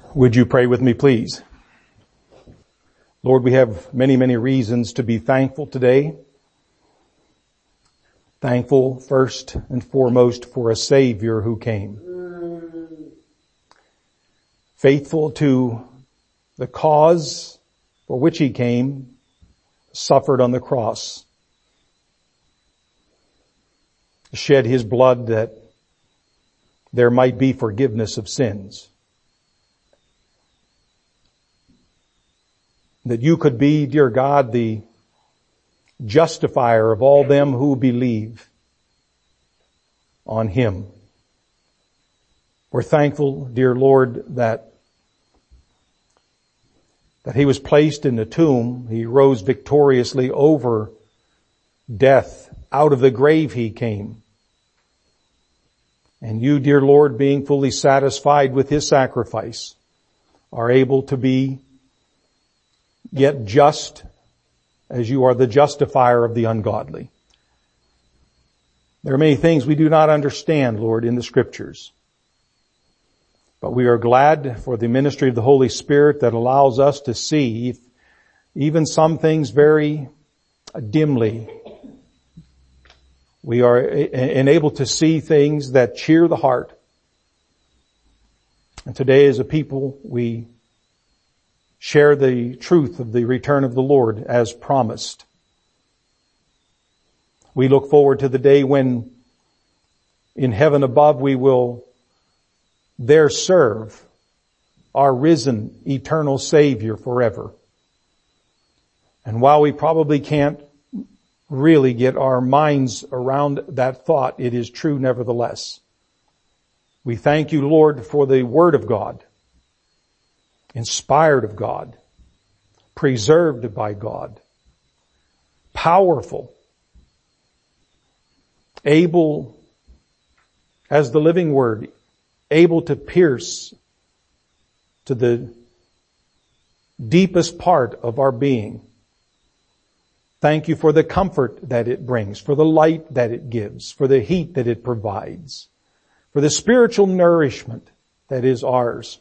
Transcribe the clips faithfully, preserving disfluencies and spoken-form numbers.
Would you pray with me, please? Lord, we have many, many reasons to be thankful today. Thankful first and foremost for a Savior who came. Faithful to the cause for which He came, suffered on the cross. Shed His blood that there might be forgiveness of sins. That you could be, dear God, the justifier of all them who believe on Him. We're thankful, dear Lord, that that He was placed in the tomb. He rose victoriously over death. Out of the grave He came. And you, dear Lord, being fully satisfied with His sacrifice, are able to be yet just as you are the justifier of the ungodly. There are many things we do not understand, Lord, in the Scriptures. But we are glad for the ministry of the Holy Spirit that allows us to see even some things very dimly. We are enabled to see things that cheer the heart. And today as a people, we share the truth of the return of the Lord as promised. We look forward to the day when in heaven above we will there serve our risen eternal Savior forever. And while we probably can't really get our minds around that thought, it is true nevertheless. We thank you, Lord, for the Word of God, inspired of God, preserved by God, powerful, able as the living Word, able to pierce to the deepest part of our being. Thank you for the comfort that it brings, for the light that it gives, for the heat that it provides, for the spiritual nourishment that is ours.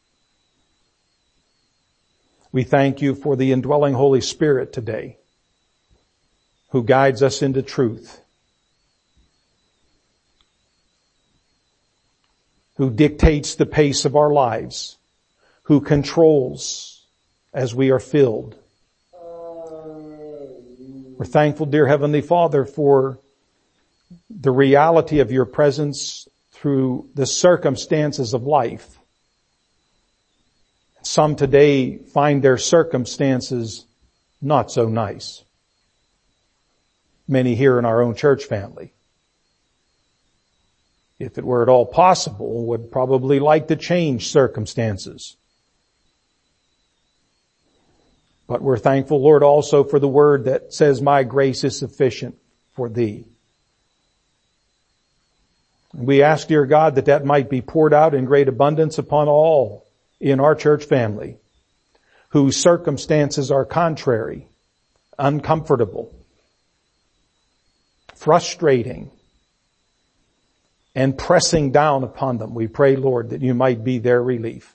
We thank you for the indwelling Holy Spirit today, who guides us into truth, who dictates the pace of our lives, who controls as we are filled. We're thankful, dear Heavenly Father, for the reality of your presence through the circumstances of life. Some today find their circumstances not so nice. Many here in our own church family, if it were at all possible, would probably like to change circumstances. But we're thankful, Lord, also for the word that says, my grace is sufficient for thee. We ask, dear God, that that might be poured out in great abundance upon all in our church family whose circumstances are contrary, uncomfortable, frustrating, and pressing down upon them. We pray, Lord, that you might be their relief.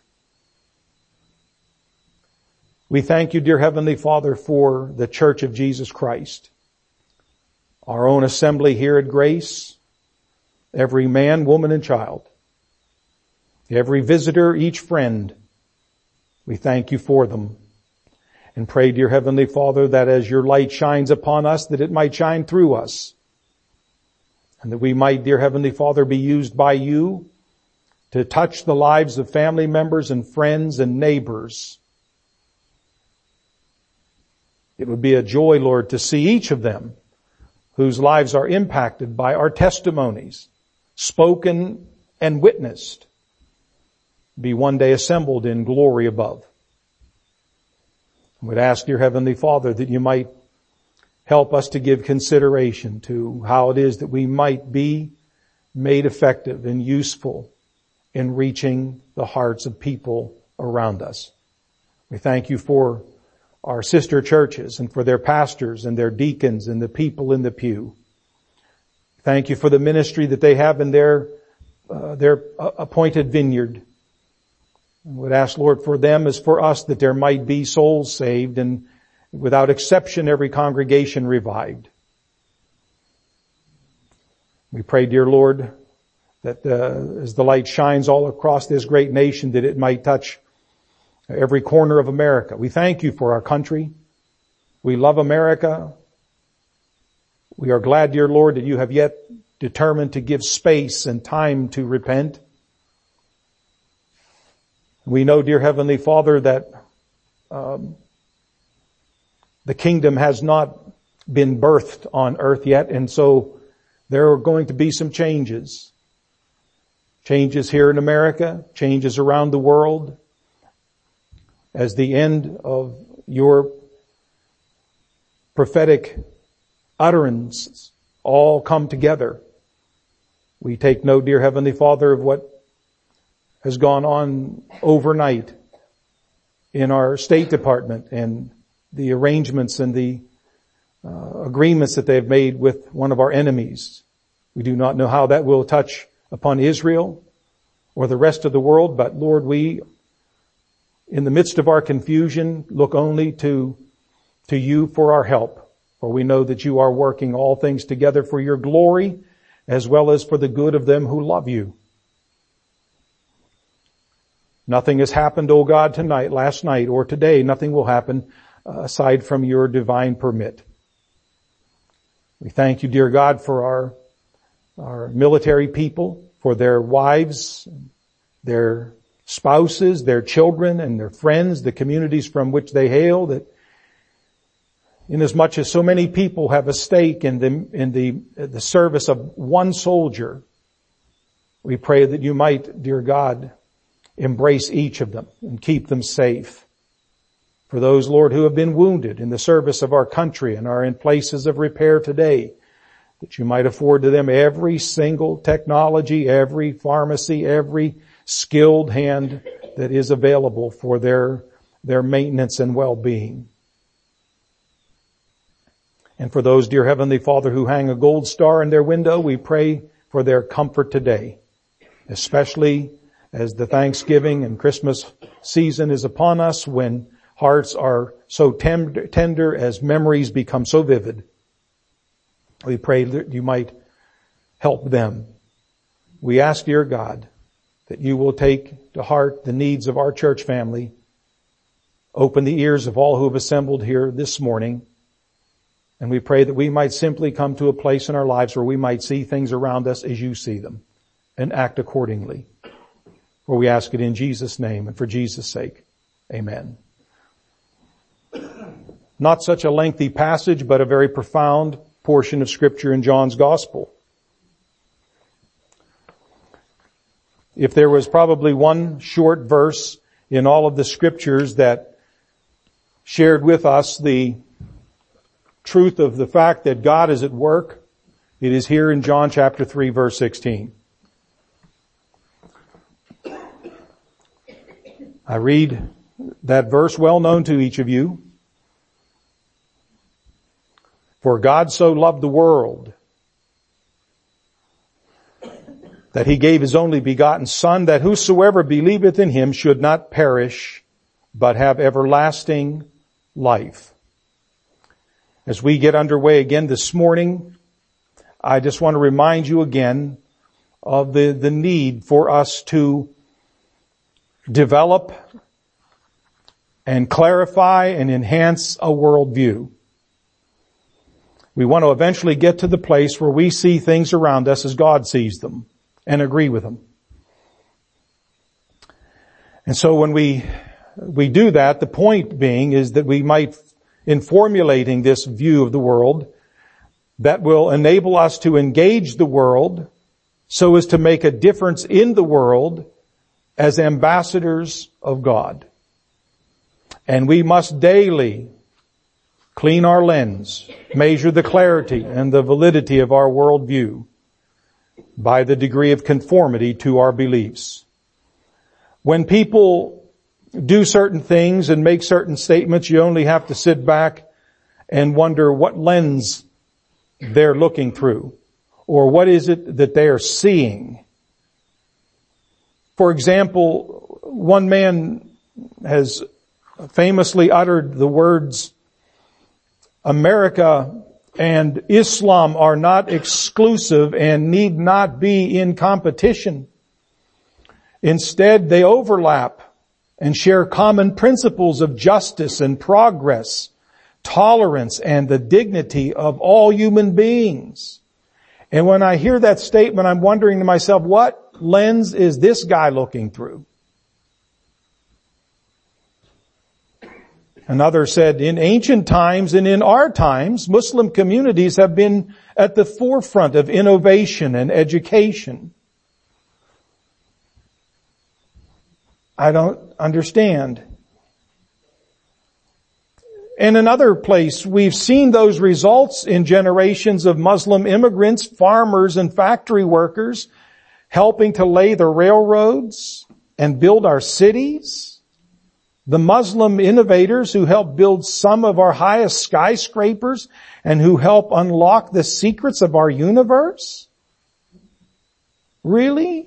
We thank you, dear Heavenly Father, for the Church of Jesus Christ, our own assembly here at Grace, every man, woman, and child, every visitor, each friend. We thank you for them and pray, dear Heavenly Father, that as your light shines upon us, that it might shine through us, and that we might, dear Heavenly Father, be used by you to touch the lives of family members and friends and neighbors. It would be a joy, Lord, to see each of them whose lives are impacted by our testimonies, spoken and witnessed, be one day assembled in glory above. We'd ask, dear Heavenly Father, that you might help us to give consideration to how it is that we might be made effective and useful in reaching the hearts of people around us. We thank you for our sister churches and for their pastors and their deacons and the people in the pew. Thank you for the ministry that they have in their uh, their appointed vineyard. And would ask, Lord, for them as for us, that there might be souls saved and without exception every congregation revived. We pray, dear Lord, that uh, as the light shines all across this great nation, that it might touch every corner of America. We thank you for our country. We love America. We are glad, dear Lord, that you have yet determined to give space and time to repent. We know, dear Heavenly Father, that um, the kingdom has not been birthed on earth yet, and so there are going to be some changes. Changes here in America, changes around the world, as the end of your prophetic utterances all come together. We take note, dear Heavenly Father, of what has gone on overnight in our State Department and the arrangements and the uh, agreements that they've made with one of our enemies. We do not know how that will touch upon Israel or the rest of the world, but Lord, we, in the midst of our confusion, look only to, to you for our help, for we know that you are working all things together for your glory as well as for the good of them who love you. Nothing has happened, O God, tonight, last night, or today. Nothing will happen uh, aside from your divine permit. We thank you, dear God, for our, our military people, for their wives, their spouses, their children, and their friends, the communities from which they hail, that inasmuch as so many people have a stake in the, in the, the service of one soldier, we pray that you might, dear God, embrace each of them and keep them safe. For those, Lord, who have been wounded in the service of our country and are in places of repair today, that you might afford to them every single technology, every pharmacy, every skilled hand that is available for their, their maintenance and well-being. And for those, dear Heavenly Father, who hang a gold star in their window, we pray for their comfort today, especially as the Thanksgiving and Christmas season is upon us, when hearts are so tender, tender as memories become so vivid. We pray that you might help them. We ask, dear God, that you will take to heart the needs of our church family. Open the ears of all who have assembled here this morning. And we pray that we might simply come to a place in our lives where we might see things around us as you see them and act accordingly. For we ask it in Jesus' name and for Jesus' sake. Amen. Not such a lengthy passage, but a very profound portion of Scripture in John's Gospel. If there was probably one short verse in all of the Scriptures that shared with us the truth of the fact that God is at work, it is here in John chapter three, verse sixteen. I read that verse, well known to each of you. For God so loved the world that he gave his only begotten Son, that whosoever believeth in him should not perish, but have everlasting life. As we get underway again this morning, I just want to remind you again of the, the need for us to develop and clarify and enhance a worldview. We want to eventually get to the place where we see things around us as God sees them and agree with them. And so when we, we do that, the point being is that we might, in formulating this view of the world, that will enable us to engage the world so as to make a difference in the world as ambassadors of God. And we must daily clean our lens, measure the clarity and the validity of our worldview by the degree of conformity to our beliefs. When people do certain things and make certain statements, you only have to sit back and wonder what lens they're looking through, or what is it that they are seeing. For example, one man has famously uttered the words, America and Islam are not exclusive and need not be in competition. Instead, they overlap and share common principles of justice and progress, tolerance, and the dignity of all human beings. And when I hear that statement, I'm wondering to myself, what lens is this guy looking through? Another said, in ancient times and in our times, Muslim communities have been at the forefront of innovation and education. I don't understand. In another place, we've seen those results in generations of Muslim immigrants, farmers, and factory workers helping to lay the railroads and build our cities. The Muslim innovators who help build some of our highest skyscrapers and who help unlock the secrets of our universe? Really?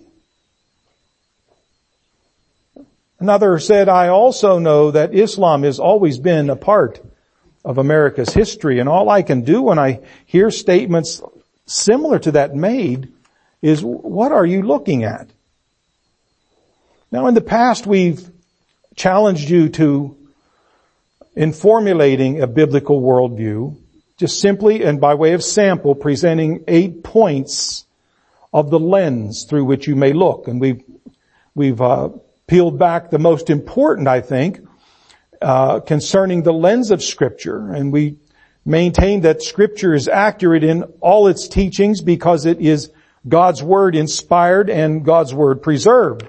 Another said, I also know that Islam has always been a part of America's history, and all I can do when I hear statements similar to that made is, what are you looking at? Now, in the past, we've challenged you to, in formulating a biblical worldview, just simply and by way of sample, presenting eight points of the lens through which you may look. And we've, we've, uh, peeled back the most important, I think, uh, concerning the lens of Scripture. And we maintain that Scripture is accurate in all its teachings because it is God's Word inspired and God's Word preserved.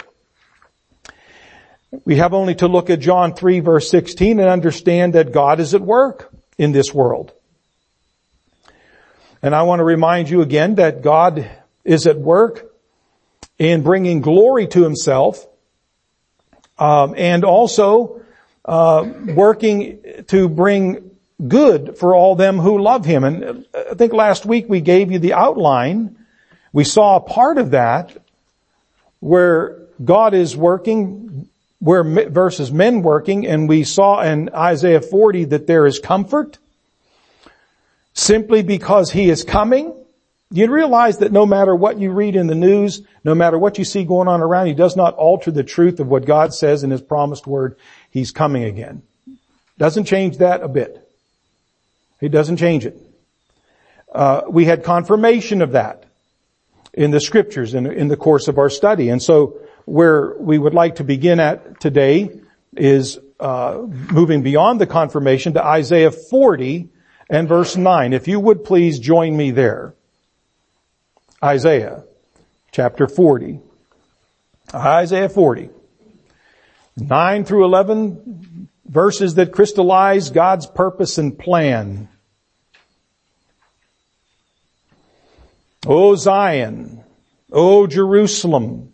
We have only to look at John three verse sixteen and understand that God is at work in this world. And I want to remind you again that God is at work in bringing glory to Himself, um, and also uh, working to bring good for all them who love Him. And I think last week we gave you the outline. We saw a part of that where God is working where versus men working, and we saw in Isaiah forty that there is comfort simply because He is coming. You realize that no matter what you read in the news, no matter what you see going on around, He does not alter the truth of what God says in His promised word. He's coming again. Doesn't change that a bit. He doesn't change it. Uh, we had confirmation of that in the Scriptures in, in the course of our study. And so where we would like to begin at today is uh moving beyond the confirmation to Isaiah forty and verse nine. If you would please join me there. Isaiah chapter forty. Isaiah forty. nine through eleven verses that crystallize God's purpose and plan. O Zion, O Jerusalem,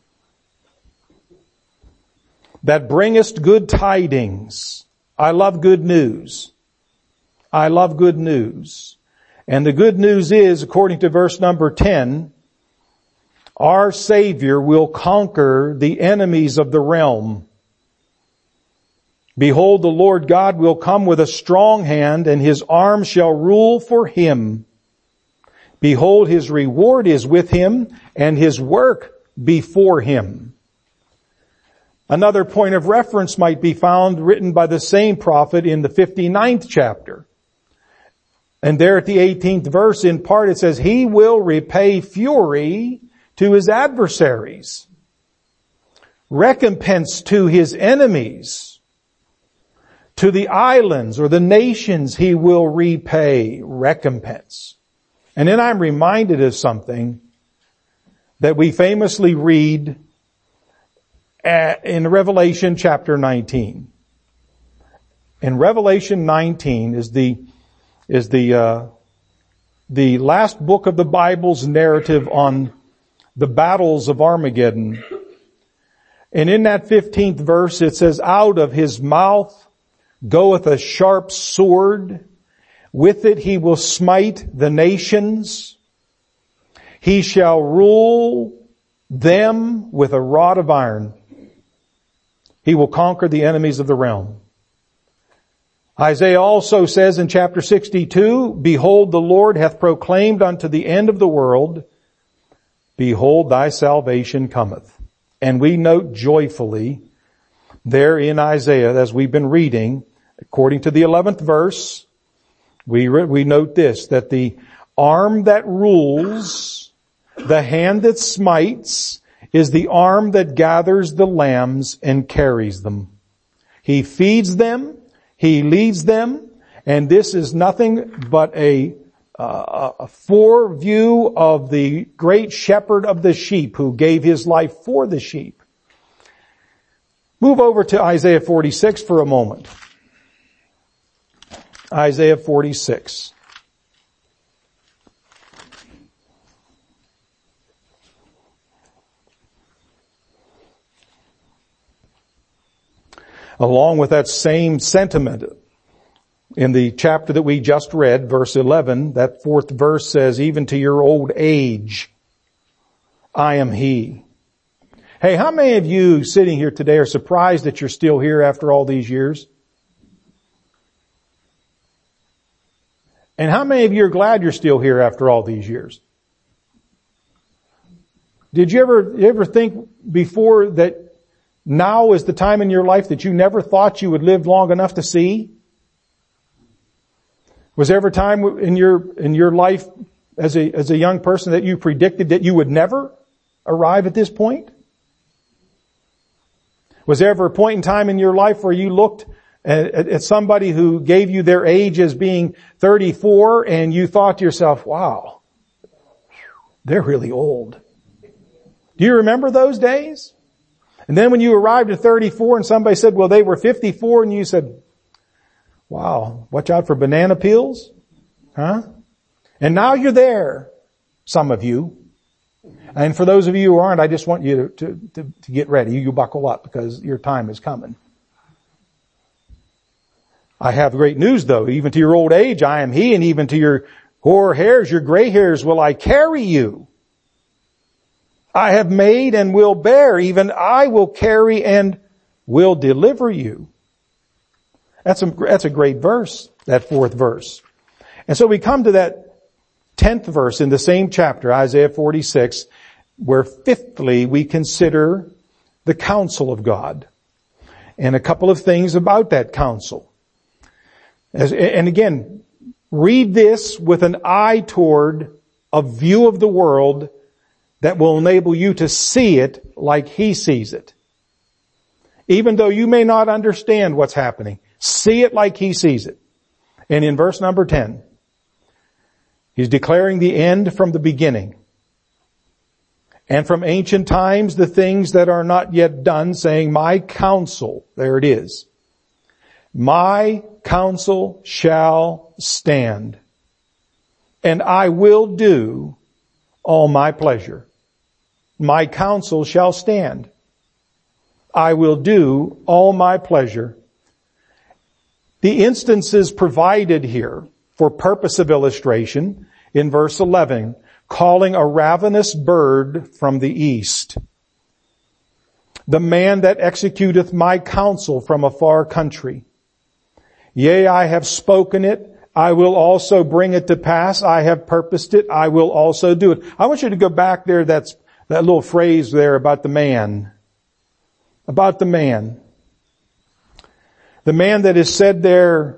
that bringest good tidings. I love good news. I love good news. And the good news is, according to verse number ten, our Savior will conquer the enemies of the realm. Behold, the Lord God will come with a strong hand, and His arm shall rule for Him. Behold, His reward is with Him, and His work before Him. Another point of reference might be found written by the same prophet in the fifty-ninth chapter. And there at the eighteenth verse, in part it says, He will repay fury to His adversaries, recompense to His enemies, to the islands or the nations He will repay recompense. And then I'm reminded of something that we famously read in Revelation chapter nineteen. In Revelation nineteen is the is the uh, the last book of the Bible's narrative on the battles of Armageddon. And in that fifteenth verse it says, out of His mouth goeth a sharp sword. With it He will smite the nations. He shall rule them with a rod of iron. He will conquer the enemies of the realm. Isaiah also says in chapter sixty-two, behold, the Lord hath proclaimed unto the end of the world, behold, thy salvation cometh. And we note joyfully there in Isaiah, as we've been reading, according to the eleventh verse, we, re- we note this, that the arm that rules, the hand that smites, is the arm that gathers the lambs and carries them. He feeds them, he leads them, and this is nothing but a, uh, a foreview of the great shepherd of the sheep who gave his life for the sheep. Move over to Isaiah forty-six for a moment. Isaiah forty-six. Along with that same sentiment, in the chapter that we just read, verse eleven, that fourth verse says, even to your old age, I am He. Hey, how many of you sitting here today are surprised that you're still here after all these years? And how many of you are glad you're still here after all these years? Did you ever, you ever think before that now is the time in your life that you never thought you would live long enough to see? Was there ever a time in your, in your life as a, as a young person that you predicted that you would never arrive at this point? Was there ever a point in time in your life where you looked at, at, at somebody who gave you their age as being thirty-four and you thought to yourself, wow, they're really old? Do you remember those days? And then when you arrived at thirty-four and somebody said, well, they were fifty-four, and you said, wow, watch out for banana peels? Huh? And now you're there, some of you. And for those of you who aren't, I just want you to, to, to, to get ready. You buckle up because your time is coming. I have great news though. Even to your old age, I am He, and even to your hoar hairs, your gray hairs will I carry you. I have made and will bear, even I will carry and will deliver you. That's a, that's a great verse, that fourth verse. And so we come to that tenth verse in the same chapter, Isaiah forty-six, where fifthly we consider the counsel of God. And a couple of things about that counsel. As, and again, read this with an eye toward a view of the world that will enable you to see it like He sees it. Even though you may not understand what's happening, see it like He sees it. And in verse number ten, He's declaring the end from the beginning. And from ancient times the things that are not yet done, saying, my counsel, there it is. My counsel shall stand, and I will do all my pleasure. My counsel shall stand. I will do all my pleasure. The instances provided here for purpose of illustration in verse eleven, calling a ravenous bird from the east. The man that executeth my counsel from a far country. Yea, I have spoken it. I will also bring it to pass. I have purposed it. I will also do it. I want you to go back there. That's that little phrase there about the man. About the man. The man that is said there,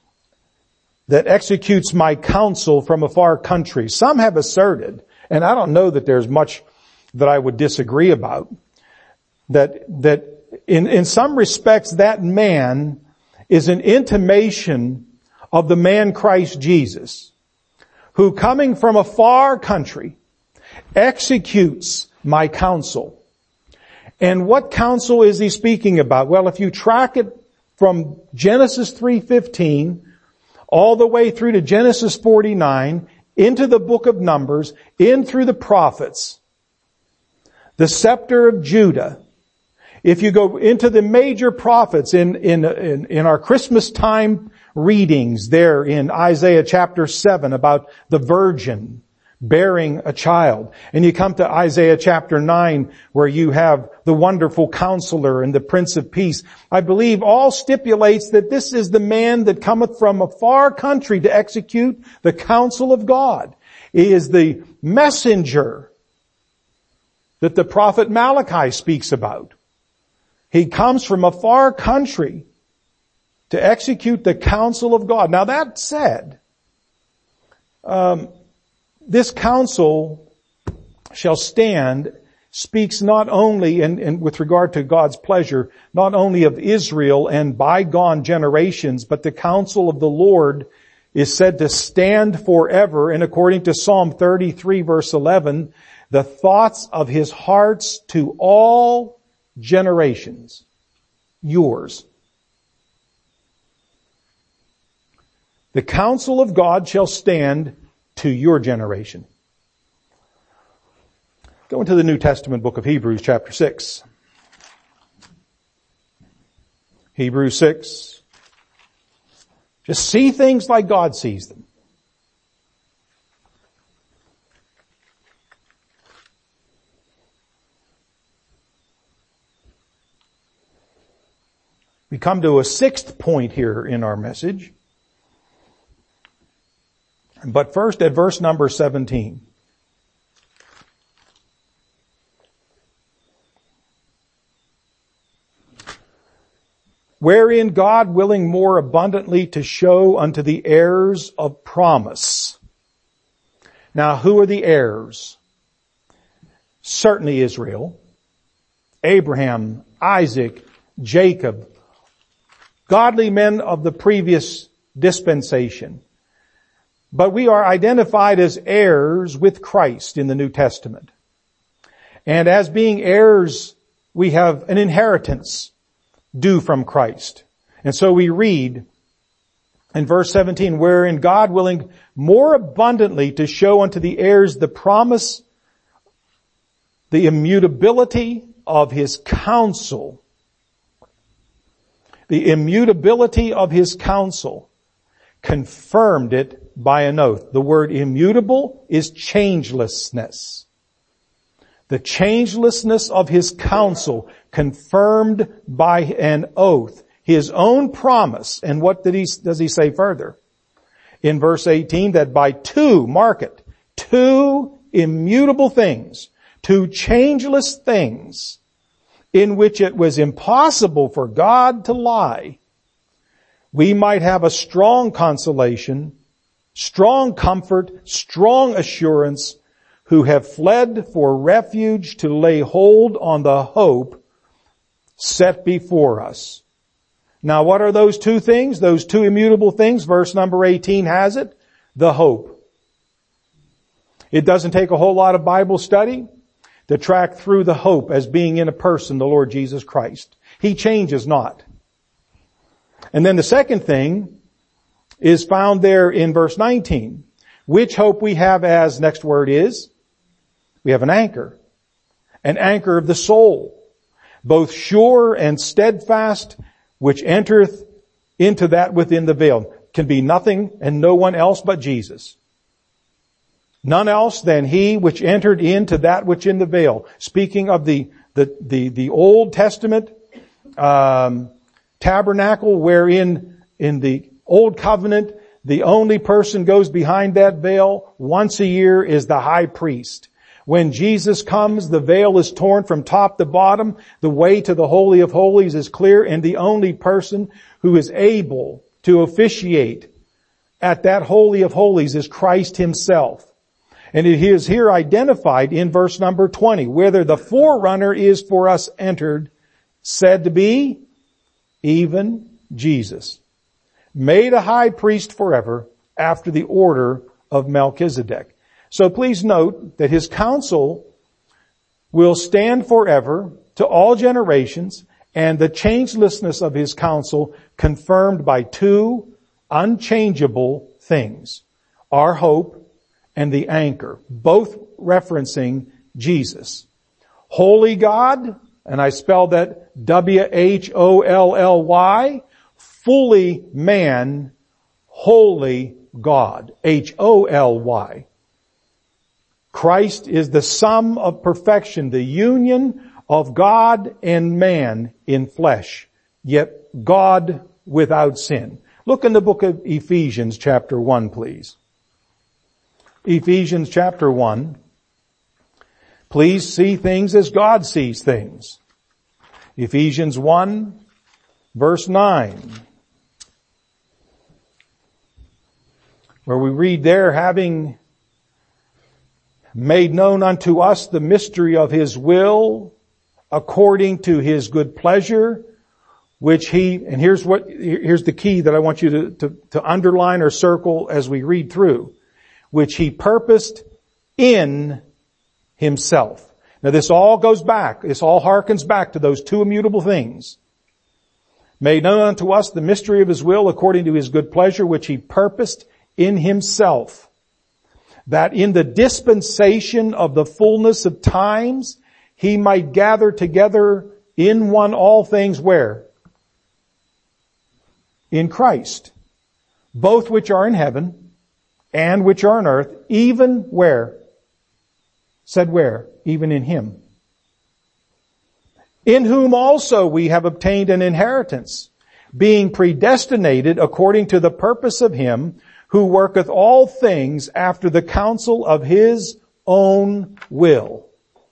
that executes my counsel from a far country. Some have asserted, and I don't know that there's much that I would disagree about, that, that in, in some respects that man is an intimation of the man Christ Jesus, who coming from a far country executes my counsel. And what counsel is he speaking about? Well, if you track it from Genesis three fifteen all the way through to Genesis forty-nine, into the book of Numbers, in through the prophets, the scepter of Judah. If you go into the major prophets in, in, in, in our Christmas time readings there in Isaiah chapter seven about the virgin bearing a child. And you come to Isaiah chapter nine, where you have the wonderful counselor and the Prince of Peace. I believe all stipulates that this is the man that cometh from a far country to execute the counsel of God. He is the messenger that the prophet Malachi speaks about. He comes from a far country to execute the counsel of God. Now that said, um, this counsel shall stand speaks not only, and, and with regard to God's pleasure, not only of Israel and bygone generations, but the counsel of the Lord is said to stand forever. And according to Psalm thirty-three verse eleven, the thoughts of his hearts to all generations, yours. The counsel of God shall stand to your generation. Go into the New Testament book of Hebrews chapter six. Hebrews six. Just see things like God sees them. We come to a sixth point here in our message. But first at verse number seventeen. Wherein God willing more abundantly to show unto the heirs of promise. Now who are the heirs? Certainly Israel, Abraham, Isaac, Jacob, godly men of the previous dispensation. But we are identified as heirs with Christ in the New Testament. And as being heirs, we have an inheritance due from Christ. And so we read in verse seventeen, wherein God willing more abundantly to show unto the heirs the promise, the immutability of his counsel. The immutability of his counsel, confirmed it by an oath. The word immutable is changelessness. The changelessness of his counsel, confirmed by an oath. His own promise. And what did he, does he say further? In verse eighteen, that by two, mark it, two immutable things, two changeless things, in which it was impossible for God to lie, we might have a strong consolation, strong comfort, strong assurance, who have fled for refuge to lay hold on the hope set before us. Now what are those two things? Those two immutable things? Verse number eighteen has it. The hope. It doesn't take a whole lot of Bible study to track through the hope as being in a person, the Lord Jesus Christ. He changes not. And then the second thing is found there in verse nineteen. Which hope we have as, next word is, we have an anchor. An anchor of the soul. Both sure and steadfast, which entereth into that within the veil. Can be nothing and no one else but Jesus. None else than he which entered into that which in the veil. Speaking of the, the, the, the Old Testament, um, tabernacle, wherein in the Old Covenant, the only person goes behind that veil once a year is the high priest. When Jesus comes, the veil is torn from top to bottom. The way to the Holy of Holies is clear, and the only person who is able to officiate at that Holy of Holies is Christ himself. And it is here identified in verse number twenty, whether the forerunner is for us entered, said to be even Jesus, made a high priest forever after the order of Melchizedek. So please note that his counsel will stand forever to all generations, and the changelessness of his counsel confirmed by two unchangeable things. Our hope and the anchor, both referencing Jesus. Holy God, and I spell that W H O L L Y, fully man, holy God, H O L Y. Christ is the sum of perfection, the union of God and man in flesh, yet God without sin. Look in the book of Ephesians chapter one, please. Ephesians chapter one. Please see things as God sees things. Ephesians one, verse nine. Where we read there, having made known unto us the mystery of His will, according to His good pleasure, which He, and here's what, here's the key that I want you to, to, to underline or circle as we read through, which He purposed in Himself. Now this all goes back, this all harkens back to those two immutable things. Made known unto us the mystery of His will, according to His good pleasure, which He purposed in Himself, that in the dispensation of the fullness of times, He might gather together in one all things where? In Christ. Both which are in heaven and which are on earth, even where? Said where? Even in Him. In whom also we have obtained an inheritance, being predestinated according to the purpose of Him who worketh all things after the counsel of His own will.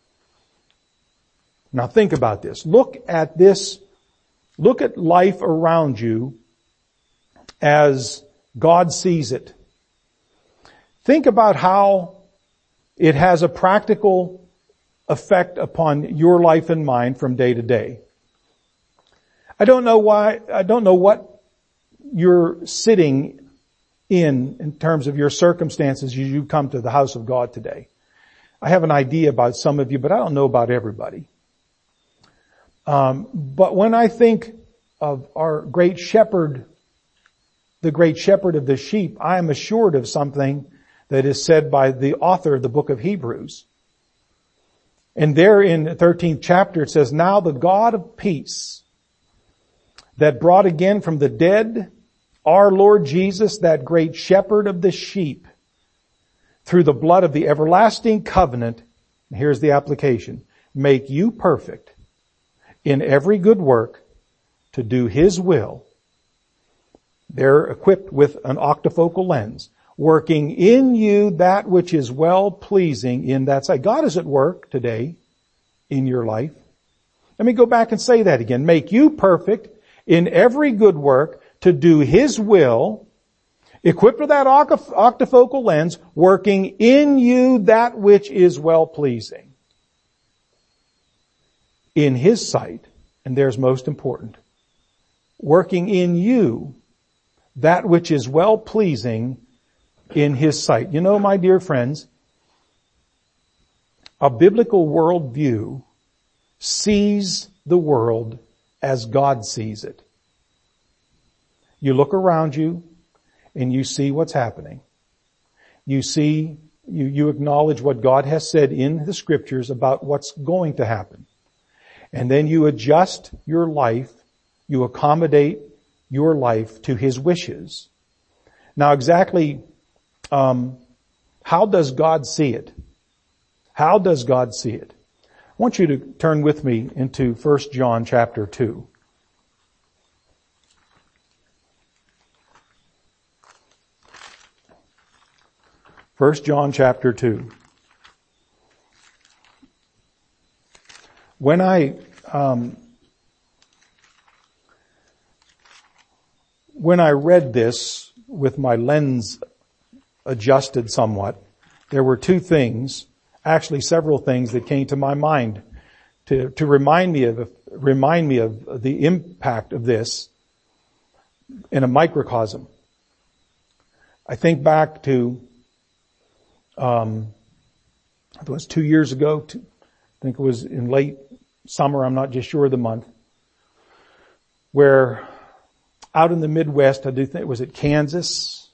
Now think about this. Look at this. Look at life around you as God sees it. Think about how it has a practical effect upon your life and mine from day to day. I don't know why, I don't know what you're sitting in, in terms of your circumstances as you come to the house of God today. I have an idea about some of you, but I don't know about everybody. Um, but when I think of our great shepherd, the great shepherd of the sheep, I am assured of something that is said by the author of the book of Hebrews. And there in the thirteenth chapter it says, now the God of peace that brought again from the dead our Lord Jesus, that great shepherd of the sheep, through the blood of the everlasting covenant, and here's the application, make you perfect in every good work to do His will. They're equipped with an octafocal lens, working in you that which is well pleasing in that sight. God is at work today in your life. Let me go back and say that again. Make you perfect in every good work to do His will, equipped with that octafocal lens, working in you that which is well pleasing in His sight. And there's most important. Working in you that which is well pleasing in His sight. You know, my dear friends, a biblical worldview sees the world as God sees it. You look around you and you see what's happening. You see, you, you acknowledge what God has said in the scriptures about what's going to happen. And then you adjust your life, you accommodate your life to His wishes. Now exactly, um, how does God see it? How does God see it? I want you to turn with me into First John chapter two. First John chapter two. When I, um, when I read this with my lens adjusted somewhat, there were two things, actually several things that came to my mind to, to remind me of, remind me of the impact of this in a microcosm. I think back to Um, it was two years ago, two, I think it was in late summer, I'm not just sure of the month, where out in the Midwest, I do think, was it Kansas,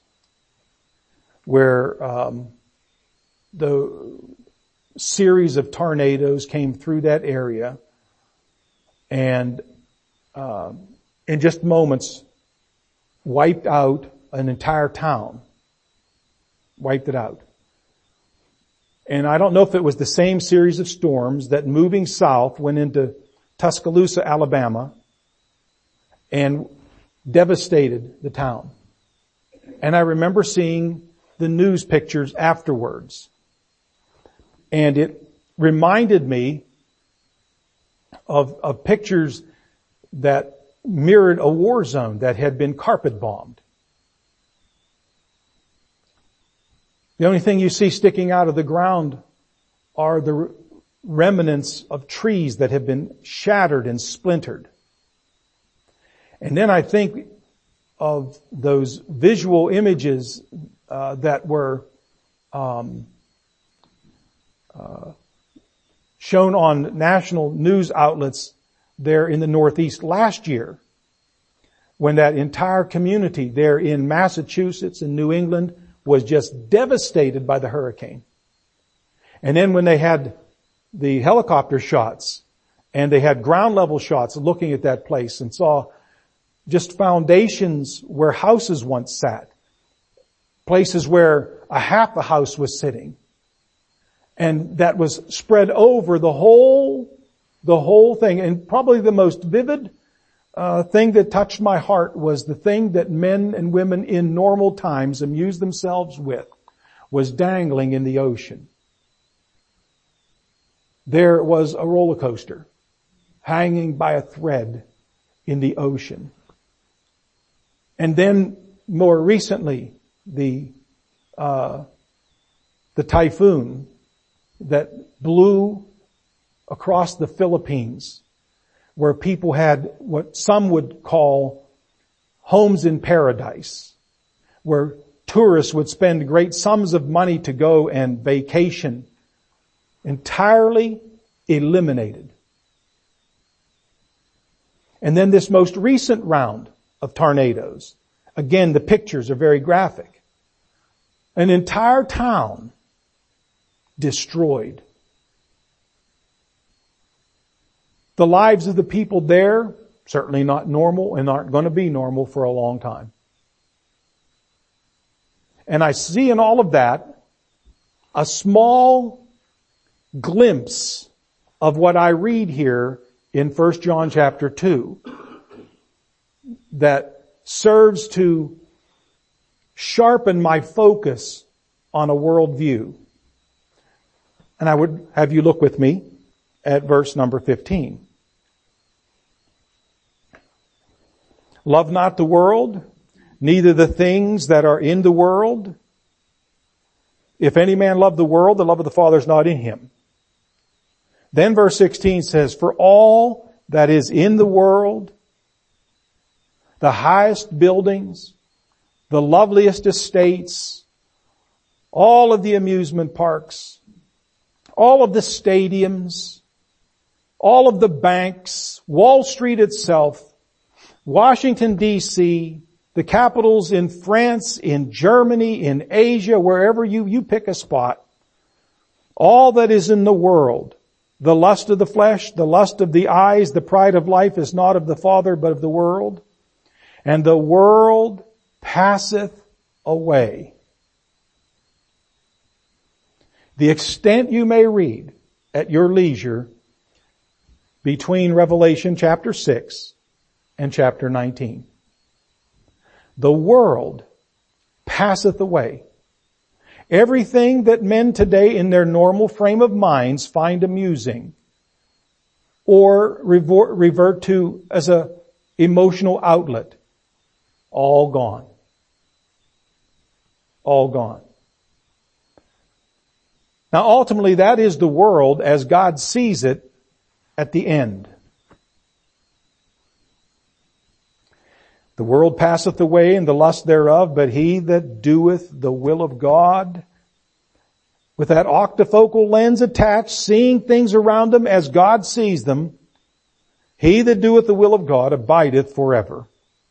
where um, the series of tornadoes came through that area, and uh, in just moments wiped out an entire town, wiped it out. And I don't know if it was the same series of storms that moving south went into Tuscaloosa, Alabama, and devastated the town. And I remember seeing the news pictures afterwards. And it reminded me of, of pictures that mirrored a war zone that had been carpet bombed. The only thing you see sticking out of the ground are the remnants of trees that have been shattered and splintered. And then I think of those visual images uh, that were um, uh, shown on national news outlets there in the Northeast last year, when that entire community there in Massachusetts and New England was just devastated by the hurricane. And then when they had the helicopter shots and they had ground level shots looking at that place and saw just foundations where houses once sat, places where a half a house was sitting, and that was spread over the whole, the whole thing. And probably the most vivid uh, thing that touched my heart was the thing that men and women in normal times amuse themselves with was dangling in the ocean. There was a roller coaster hanging by a thread in the ocean. And then more recently, the, uh, the typhoon that blew across the Philippines, where people had what some would call homes in paradise, where tourists would spend great sums of money to go and vacation, entirely eliminated. And then this most recent round of tornadoes, again, the pictures are very graphic. An entire town destroyed. The lives of the people there, certainly not normal and aren't going to be normal for a long time. And I see in all of that a small glimpse of what I read here in First John chapter two that serves to sharpen my focus on a worldview. And I would have you look with me at verse number fifteen. Love not the world, neither the things that are in the world. If any man love the world, the love of the Father is not in him. Then verse sixteen says, for all that is in the world, the highest buildings, the loveliest estates, all of the amusement parks, all of the stadiums, all of the banks, Wall Street itself, Washington, D C, the capitals in France, in Germany, in Asia, wherever you, you pick a spot, all that is in the world, the lust of the flesh, the lust of the eyes, the pride of life is not of the Father, but of the world. And the world passeth away. The extent you may read at your leisure between Revelation chapter six and chapter nineteen. The world passeth away. Everything that men today in their normal frame of minds find amusing or revert to as a emotional outlet, all gone. All gone. Now ultimately that is the world as God sees it at the end. The world passeth away and the lust thereof, but he that doeth the will of God, with that octafocal lens attached, seeing things around him as God sees them, he that doeth the will of God abideth forever.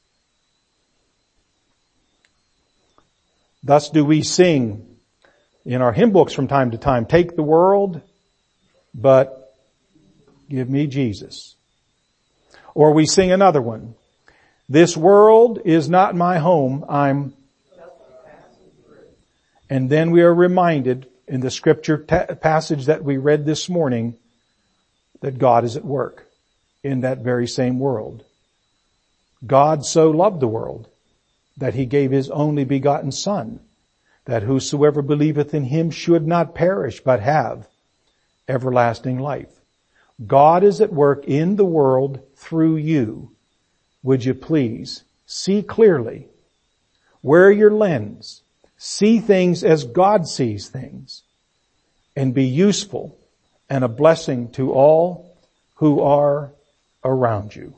Thus do we sing in our hymn books from time to time, take the world, but give me Jesus. Or we sing another one, this world is not my home, I'm... And then we are reminded in the scripture ta- passage that we read this morning that God is at work in that very same world. God so loved the world that he gave his only begotten Son, that whosoever believeth in him should not perish but have everlasting life. God is at work in the world through you. Would you please see clearly, wear your lens, see things as God sees things, and be useful and a blessing to all who are around you.